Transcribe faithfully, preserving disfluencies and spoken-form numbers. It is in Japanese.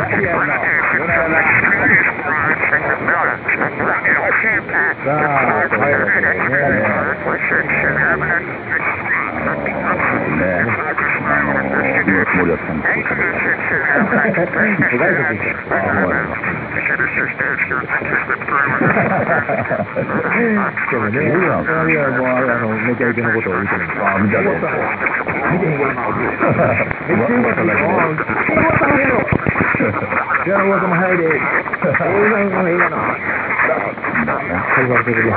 りやんな。夜な夜な。さあ、というわけでね。 ね、あの、森脇さんと喋った。 お外国行った。 あ、思います。 でもね、いや、もうあれ、あの、めちゃイケのことを言うてるんです。 あ、見たね。 見てへんけどな。めっちゃよかっただけど。噂のやろ。いや、噂も早いで。映画の映画な。はい、言われてくれ。